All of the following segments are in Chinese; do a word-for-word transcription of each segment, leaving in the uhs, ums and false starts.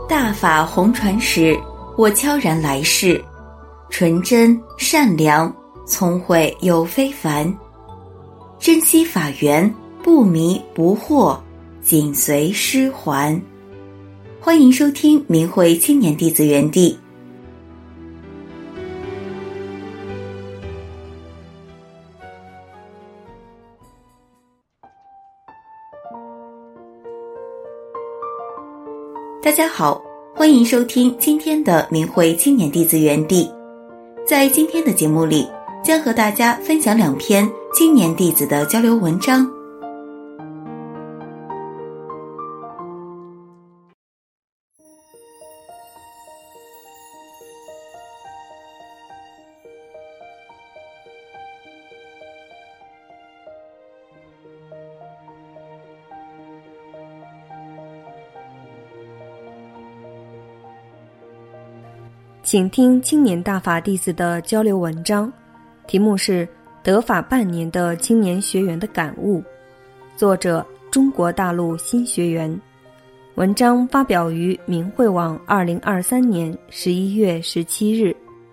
大法红传时，我悄然来世，纯真善良，聪慧又非凡，珍惜法缘，不迷不惑，紧随师还。欢迎收听明慧青年弟子园地。大家好，欢迎收听今天的明慧青年弟子园地。在今天的节目里，将和大家分享两篇青年弟子的交流文章。 请听青年大法弟子的交流文章，题目是得法半年的青年学员的感悟，作者中国大陆新学员。文章发表于明慧网二零二三年十一月十七日。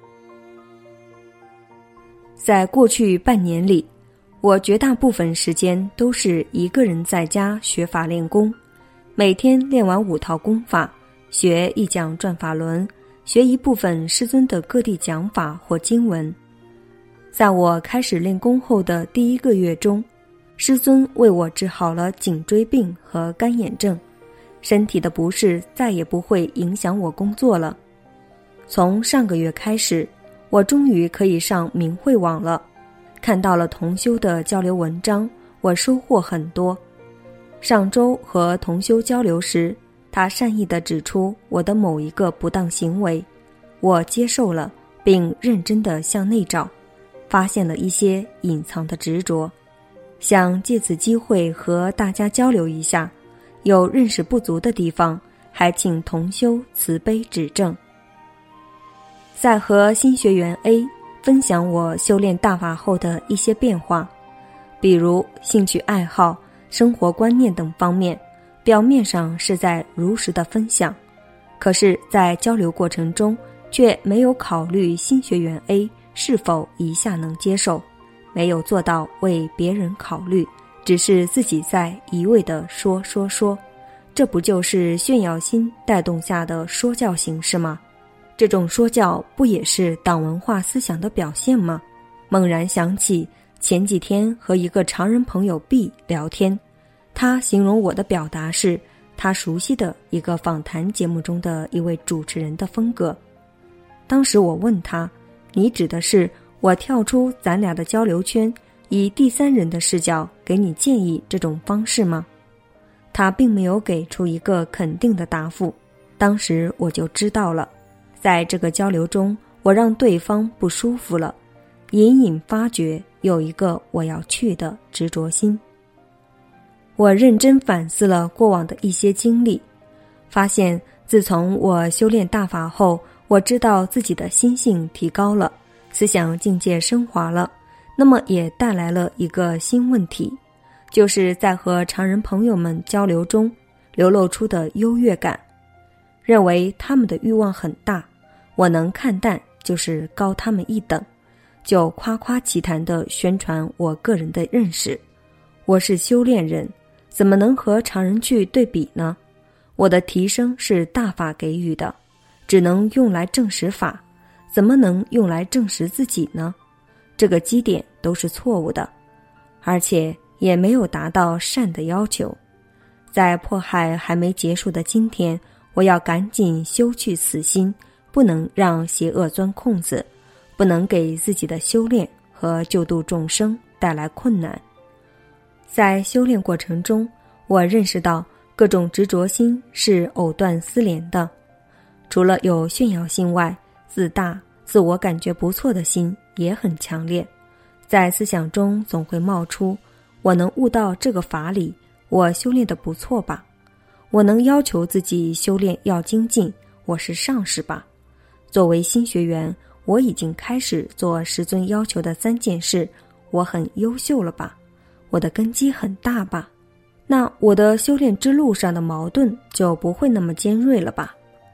在过去半年里，我绝大部分时间都是一个人在家学法练功，每天练完五套功法，学一讲转法轮，学一部分师尊的各地讲法或经文。在我开始练功后的第一个月中，师尊为我治好了颈椎病和干眼症，身体的不适再也不会影响我工作了。从上个月开始，我终于可以上明慧网了，看到了同修的交流文章，我收获很多。上周和同修交流时，他善意地指出我的某一个不当行为，我接受了，并认真地向内找，发现了一些隐藏的执着，想借此机会和大家交流一下，有认识不足的地方，还请同修慈悲指正。在和新学员 A 分享我修炼大法后的一些变化，比如兴趣爱好、生活观念等方面，表面上是在如实的分享，可是在交流过程中却没有考虑新学员 A 是否一下能接受，没有做到为别人考虑，只是自己在一味的说说说，这不就是炫耀心带动下的说教形式吗？这种说教不也是党文化思想的表现吗？猛然想起前几天和一个常人朋友 B 聊天，他形容我的表达是他熟悉的一个访谈节目中的一位主持人的风格。当时我问他，你指的是我跳出咱俩的交流圈，以第三人的视角给你建议这种方式吗？他并没有给出一个肯定的答复，当时我就知道了，在这个交流中，我让对方不舒服了，隐隐发觉有一个我要去的执着心。我认真反思了过往的一些经历，发现自从我修炼大法后，我知道自己的心性提高了，思想境界升华了，那么也带来了一个新问题，就是在和常人朋友们交流中流露出的优越感，认为他们的欲望很大，我能看淡就是高他们一等，就夸夸其谈地宣传我个人的认识。我是修炼人，怎么能和常人去对比呢？我的提升是大法给予的，只能用来证实法，怎么能用来证实自己呢？这个基点都是错误的，而且也没有达到善的要求。在迫害还没结束的今天，我要赶紧修去此心，不能让邪恶钻空子，不能给自己的修炼和救度众生带来困难。在修炼过程中，我认识到各种执着心是藕断丝连的，除了有炫耀心外，自大、自我感觉不错的心也很强烈，在思想中总会冒出，我能悟到这个法理，我修炼得不错吧？我能要求自己修炼要精进，我是上士吧？作为新学员，我已经开始做师尊要求的三件事，我很优秀了吧？我的根基很大吧？那我的修炼之路上的矛盾就不会那么尖锐了吧？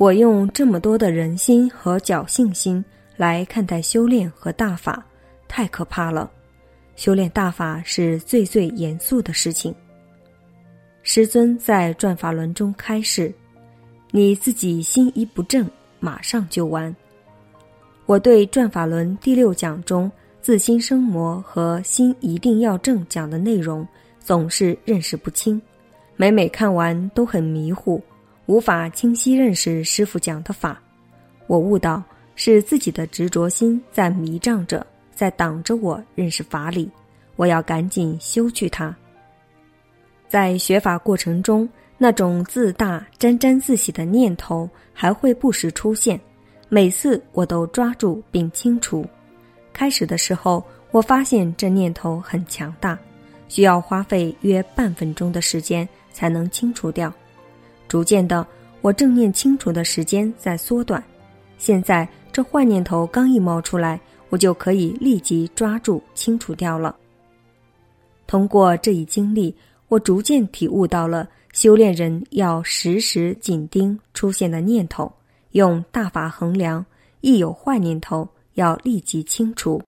我用这么多的人心和侥幸心来看待修炼和大法，太可怕了。修炼大法是最最严肃的事情。师尊在转法轮中开示，你自己心一不正，马上就完。我对转法轮第六讲中自心生魔和心一定要正讲的内容总是认识不清，每每看完都很迷糊，无法清晰认识师父讲的法。我悟到是自己的执着心在迷障着，在挡着我认识法理，我要赶紧修去它。在学法过程中，那种自大沾沾自喜的念头还会不时出现，每次我都抓住并清除。开始的时候，我发现这念头很强大，需要花费约半分钟的时间才能清除掉。逐渐的，我正念清除的时间在缩短。现在这坏念头刚一冒出来，我就可以立即抓住清除掉了。通过这一经历，我逐渐体悟到了修炼人要时时紧盯出现的念头，用大法衡量，一有坏念头要立即清除。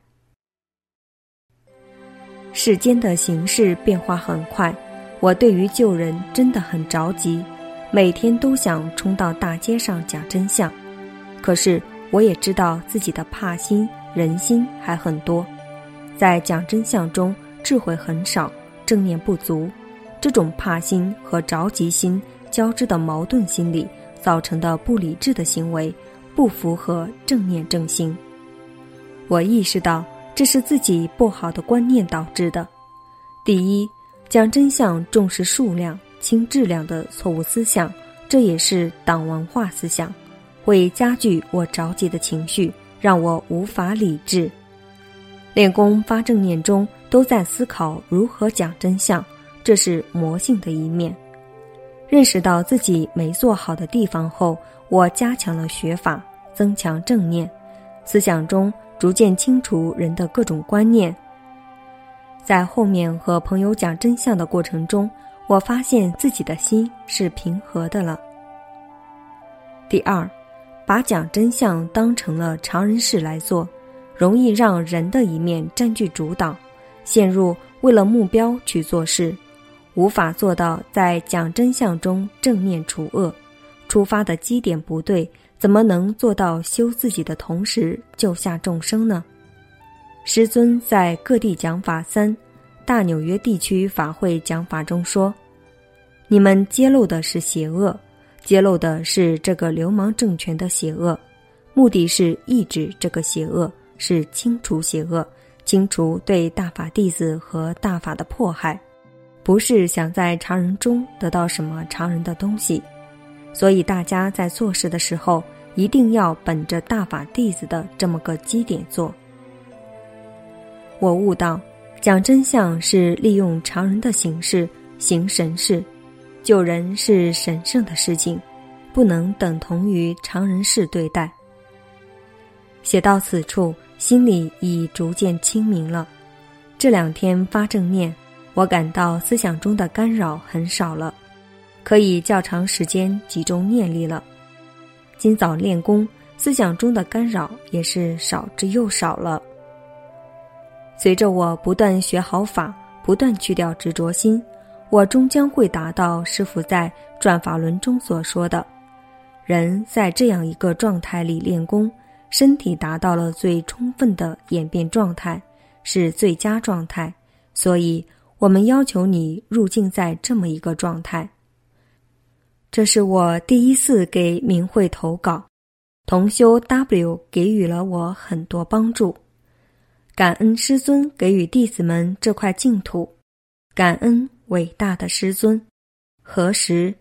世间的形势变化很快，我对于救人真的很着急，每天都想冲到大街上讲真相。可是我也知道自己的怕心、人心还很多，在讲真相中智慧很少，正念不足，这种怕心和着急心交织的矛盾心理造成的不理智的行为，不符合正念正心。我意识到这是自己不好的观念导致的。第一，讲真相重视数量轻质量的错误思想，这也是党文化思想，会加剧我着急的情绪，让我无法理智。练功发正念中都在思考如何讲真相，这是魔性的一面。认识到自己没做好的地方后，我加强了学法，增强正念，思想中逐渐清除人的各种观念。在后面和朋友讲真相的过程中，我发现自己的心是平和的了。第二，把讲真相当成了常人事来做，容易让人的一面占据主导，陷入为了目标去做事，无法做到在讲真相中正念除恶。出发的基点不对，怎么能做到修自己的同时救下众生呢？师尊在各地讲法三大纽约地区法会讲法中说，你们揭露的是邪恶，揭露的是这个流氓政权的邪恶，目的是抑制这个邪恶，是清除邪恶，清除对大法弟子和大法的迫害，不是想在常人中得到什么常人的东西。所以大家在做事的时候，一定要本着大法弟子的这么个基点做。我悟到，讲真相是利用常人的形式行神事，救人是神圣的事情，不能等同于常人事对待。写到此处，心里已逐渐清明了。这两天发正念，我感到思想中的干扰很少了，可以较长时间集中念力了。今早练功，思想中的干扰也是少之又少了。随着我不断学好法，不断去掉执着心，我终将会达到师父在转法轮中所说的，人在这样一个状态里练功，身体达到了最充分的演变状态，是最佳状态，所以我们要求你入境在这么一个状态。这是我第一次给明慧投稿，同修 W 给予了我很多帮助。感恩师尊给予弟子们这块净土，感恩伟大的师尊。何时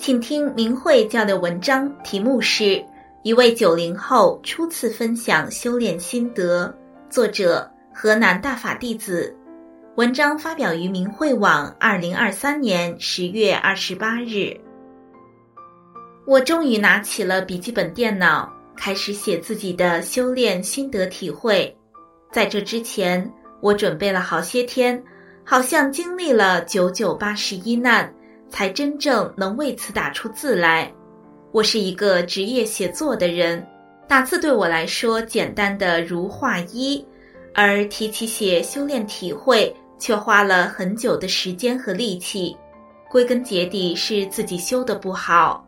请听明慧教的文章，题目是一位九零后初次分享修炼心得，作者河南大法弟子。文章发表于明慧网二零二三年十月二十八日。我终于拿起了笔记本电脑，开始写自己的修炼心得体会。在这之前，我准备了好些天，好像经历了九九八十一难，才真正能为此打出字来。我是一个职业写作的人，打字对我来说简单的如画一，而提起写修炼体会，却花了很久的时间和力气，归根结底是自己修得不好。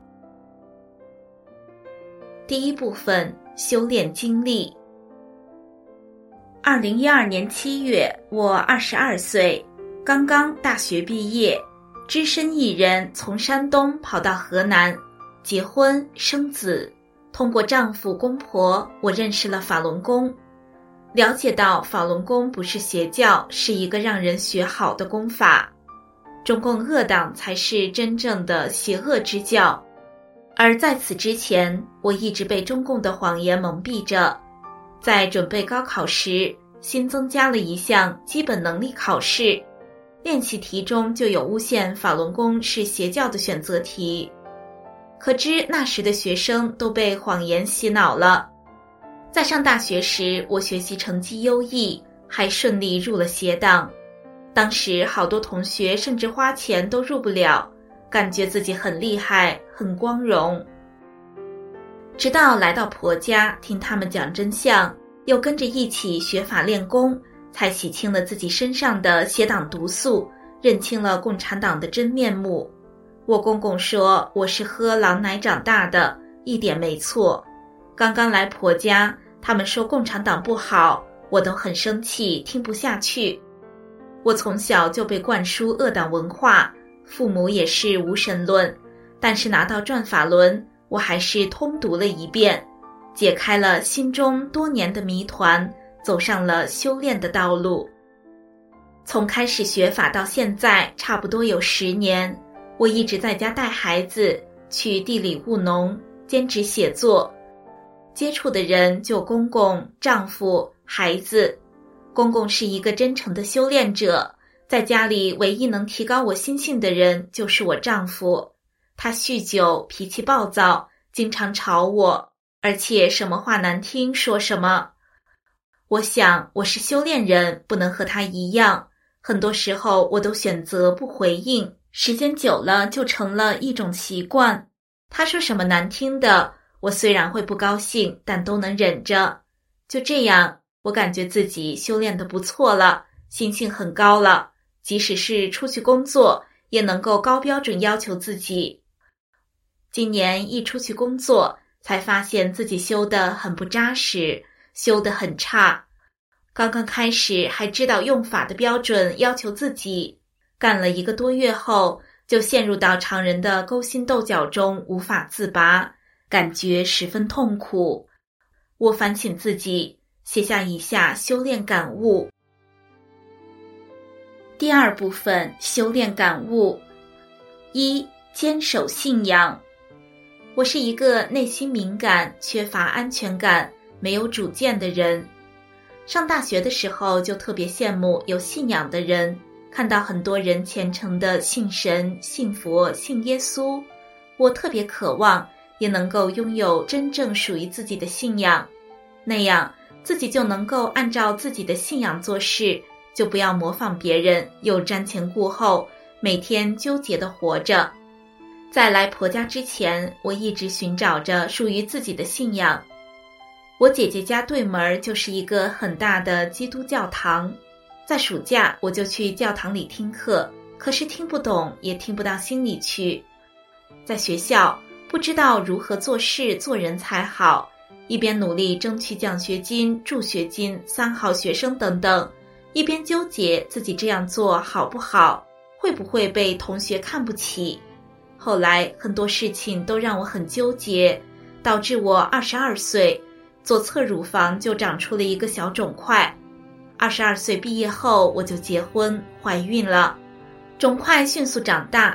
第一部分，修炼经历。二零一二年七月，我二十二岁，刚刚大学毕业，只身一人从山东跑到河南，结婚生子。通过丈夫公婆，我认识了法轮功，了解到法轮功不是邪教，是一个让人学好的功法。中共恶党才是真正的邪恶之教。而在此之前，我一直被中共的谎言蒙蔽着。在准备高考时，新增加了一项基本能力考试，练习题中就有诬陷法轮功是邪教的选择题。可知那时的学生都被谎言洗脑了。在上大学时，我学习成绩优异，还顺利入了邪党。当时好多同学甚至花钱都入不了，感觉自己很厉害，很光荣。直到来到婆家，听他们讲真相，又跟着一起学法练功，才洗清了自己身上的邪党毒素，认清了共产党的真面目。我公公说我是喝狼奶长大的，一点没错。刚刚来婆家，他们说共产党不好，我都很生气，听不下去。我从小就被灌输恶党文化，父母也是无神论，但是拿到转法轮，我还是通读了一遍，解开了心中多年的谜团，走上了修炼的道路。从开始学法到现在，差不多有十年，我一直在家带孩子，去地里务农，兼职写作，接触的人就公公、丈夫、孩子。公公是一个真诚的修炼者，在家里唯一能提高我心性的人就是我丈夫。他酗酒，脾气暴躁，经常吵我，而且什么话难听说什么。我想我是修炼人，不能和他一样，很多时候我都选择不回应，时间久了就成了一种习惯。他说什么难听的，我虽然会不高兴，但都能忍着。就这样，我感觉自己修炼得不错了，心性很高了，即使是出去工作，也能够高标准要求自己。今年一出去工作，才发现自己修得很不扎实，修得很差。刚刚开始还知道用法的标准要求自己，干了一个多月后，就陷入到常人的勾心斗角中无法自拔，感觉十分痛苦。我反省自己，写下以下修炼感悟。第二部分，修炼感悟。一、坚守信仰。我是一个内心敏感、缺乏安全感、没有主见的人。上大学的时候就特别羡慕有信仰的人，看到很多人虔诚的信神、信佛、信耶稣，我特别渴望也能够拥有真正属于自己的信仰，那样自己就能够按照自己的信仰做事，就不要模仿别人，又瞻前顾后，每天纠结地活着。在来婆家之前，我一直寻找着属于自己的信仰。我姐姐家对门就是一个很大的基督教堂，在暑假我就去教堂里听课，可是听不懂，也听不到心里去。在学校不知道如何做事做人才好，一边努力争取奖学金、助学金、三好学生等等，一边纠结自己这样做好不好，会不会被同学看不起。后来很多事情都让我很纠结，导致我二十二岁左侧乳房就长出了一个小肿块。二十二岁毕业后我就结婚怀孕了，肿块迅速长大，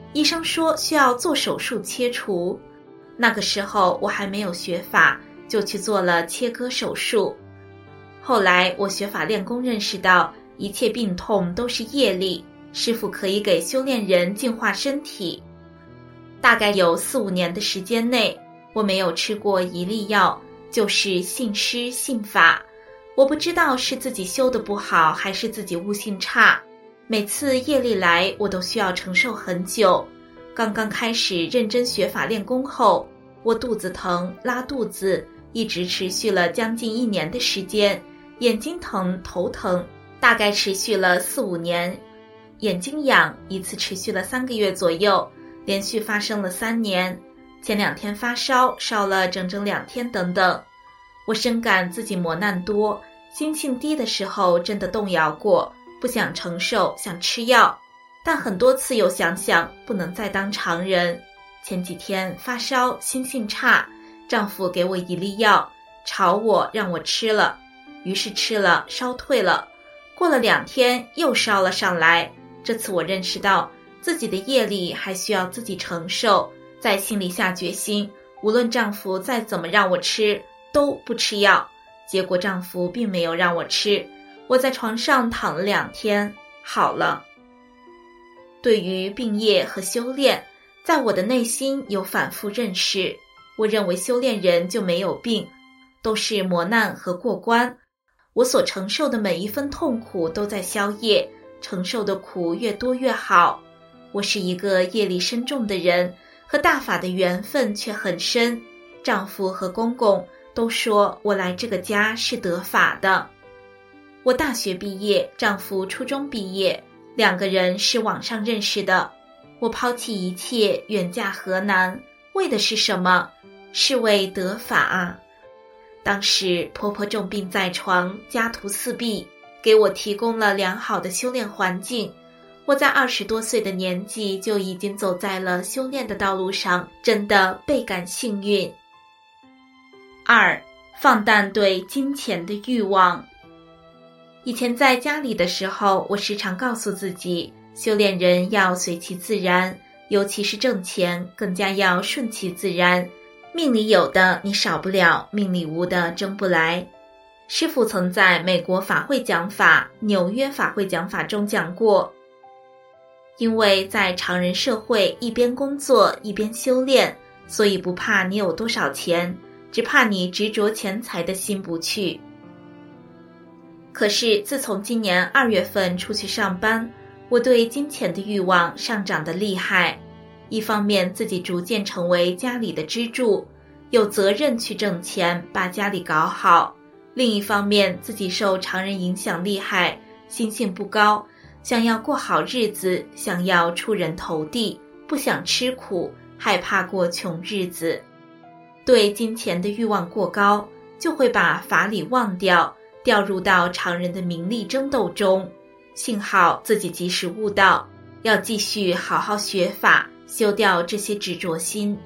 医生说需要做手术切除。那个时候我还没有学法，就去做了切割手术。后来我学法练功，认识到一切病痛都是业力，师父可以给修炼人净化身体。大概有四五年的时间内，我没有吃过一粒药，就是信师信法。我不知道是自己修得不好，还是自己悟性差。每次业力来，我都需要承受很久。刚刚开始认真学法练功后，我肚子疼、拉肚子，一直持续了将近一年的时间。眼睛疼、头疼，大概持续了四五年。眼睛痒，一次持续了三个月左右，连续发生了三年。前两天发烧，烧了整整两天等等。我深感自己磨难多，心性低的时候真的动摇过，不想承受，想吃药，但很多次又想想不能再当常人。前几天发烧，心性差，丈夫给我一粒药，吵我让我吃了，于是吃了，烧退了。过了两天又烧了上来，这次我认识到自己的业力还需要自己承受，在心里下决心，无论丈夫再怎么让我吃，都不吃药。结果丈夫并没有让我吃，我在床上躺了两天，好了。对于病业和修炼，在我的内心有反复认识，我认为修炼人就没有病，都是磨难和过关。我所承受的每一分痛苦都在消业，承受的苦越多越好。我是一个业力深重的人，和大法的缘分却很深。丈夫和公公都说我来这个家是得法的。我大学毕业，丈夫初中毕业，两个人是网上认识的。我抛弃一切，远嫁河南，为的是什么？是为得法啊！当时婆婆重病在床，家徒四壁，给我提供了良好的修炼环境。我在二十多岁的年纪就已经走在了修炼的道路上，真的倍感幸运。二，放淡对金钱的欲望。以前在家里的时候，我时常告诉自己，修炼人要随其自然，尤其是挣钱，更加要顺其自然。命里有的你少不了，命里无的争不来。师父曾在美国法会讲法、纽约法会讲法中讲过，因为在常人社会一边工作一边修炼，所以不怕你有多少钱，只怕你执着钱财的心不去。可是自从今年二月份出去上班，我对金钱的欲望上涨得厉害。一方面自己逐渐成为家里的支柱，有责任去挣钱，把家里搞好；另一方面自己受常人影响厉害，心性不高，想要过好日子，想要出人头地，不想吃苦，害怕过穷日子。对金钱的欲望过高，就会把法理忘掉，掉入到常人的名利争斗中。幸好自己及时悟到，要继续好好学法，修掉这些执着心。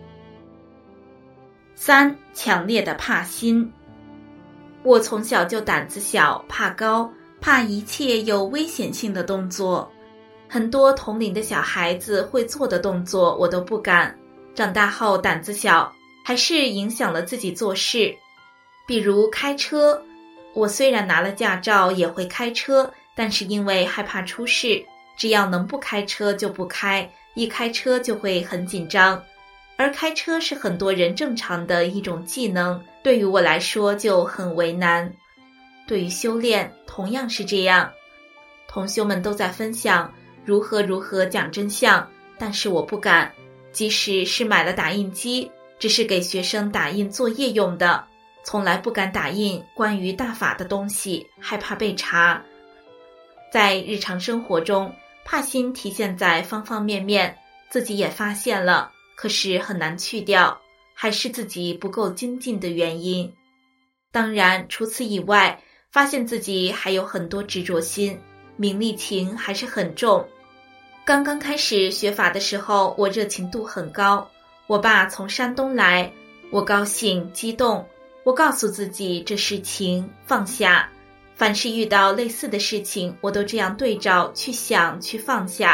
三，强烈的怕心。我从小就胆子小，怕高，怕一切有危险性的动作。很多同龄的小孩子会做的动作，我都不敢。长大后胆子小，还是影响了自己做事。比如开车，我虽然拿了驾照也会开车，但是因为害怕出事，只要能不开车就不开，一开车就会很紧张。而开车是很多人正常的一种技能，对于我来说就很为难。对于修炼同样是这样，同修们都在分享如何如何讲真相，但是我不敢。即使是买了打印机，只是给学生打印作业用的，从来不敢打印关于大法的东西，害怕被查。在日常生活中，怕心体现在方方面面，自己也发现了，可是很难去掉，还是自己不够精进的原因。当然除此以外，发现自己还有很多执着心，名利情还是很重。刚刚开始学法的时候，我热情度很高。我爸从山东来，我高兴激动，我告诉自己这是情，放下。凡是遇到类似的事情，我都这样对照去想，去放下。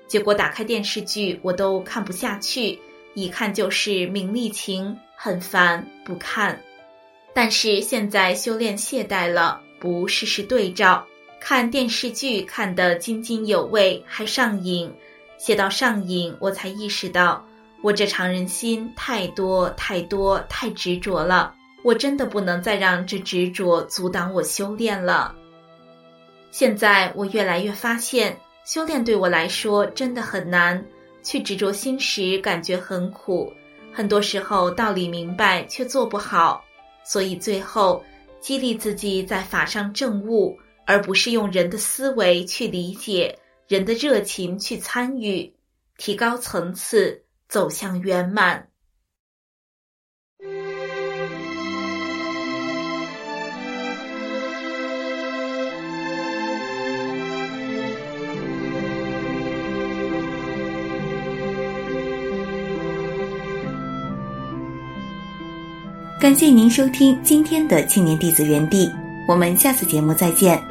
结果打开电视剧我都看不下去，一看就是名利情，很烦，不看。但是现在修炼懈怠了，不事事对照，看电视剧看得津津有味，还上瘾。写到上瘾，我才意识到我这常人心太多太多太执着了，我真的不能再让这执着阻挡我修炼了。现在我越来越发现，修炼对我来说真的很难，去执着心时感觉很苦，很多时候道理明白却做不好，所以最后激励自己在法上证悟，而不是用人的思维去理解，人的热情去参与，提高层次，走向圆满。 感谢您收听今天的青年弟子园地，我们下次节目再见。